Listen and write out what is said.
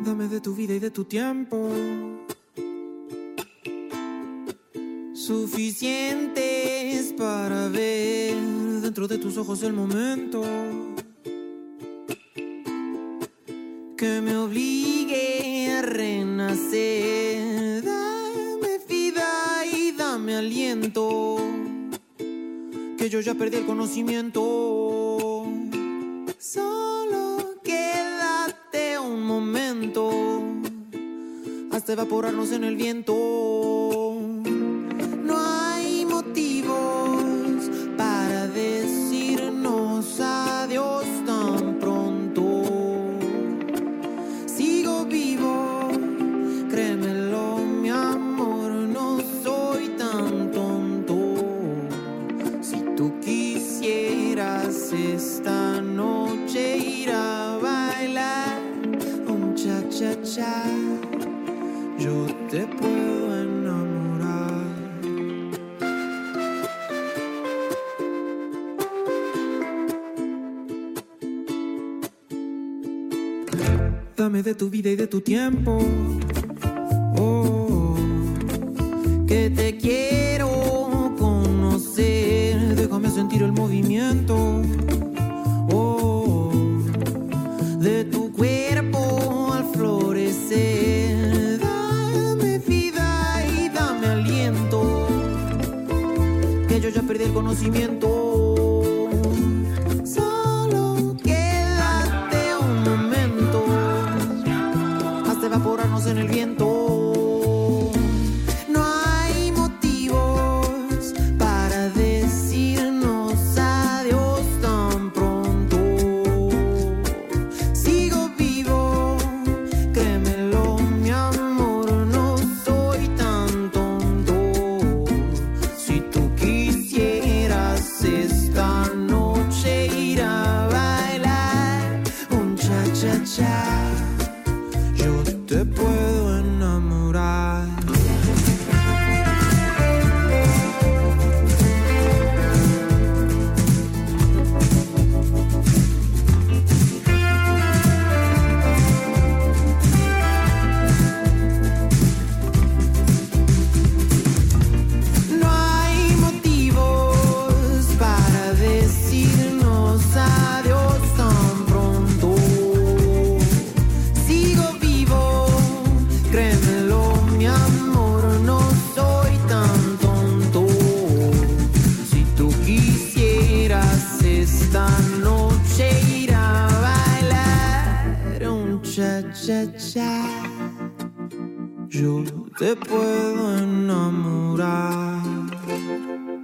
Dame de tu vida y de tu tiempo, suficientes para ver dentro de tus ojos el momento que me obligue a renacer. Dame vida y dame aliento, que yo ya perdí el conocimiento. Solo quédate un momento hasta evaporarnos en el viento. No hay motivos para decirnos adiós tan pronto. Sigo vivo, créemelo, mi amor, no soy tan tonto. Si tú quisieras esta noche ir a bailar un cha-cha-cha, yo te puedo enamorar. Dame de tu vida y de tu tiempo, oh, que te quiero conocer. Déjame sentir el movimiento, oh, de tu cuerpo al florecer. Dame vida y dame aliento, que yo ya perdí el conocimiento. Solo quédate un momento hasta evaporarnos en el viento. No hay motivos para decirnos adiós tan pronto. Sigo vivo, créemelo, mi amor, no soy tan tonto. Si tú quisieras esta noche ir a bailar un cha-cha-cha, yo te puedo enamorar. No hay motivos para decirnos adiós tan pronto. Sigo vivo, créemelo, mi amor, no soy tan tonto. Si tú quisieras esta noche ir a bailar un cha-cha-cha, yo te puedo enamorar.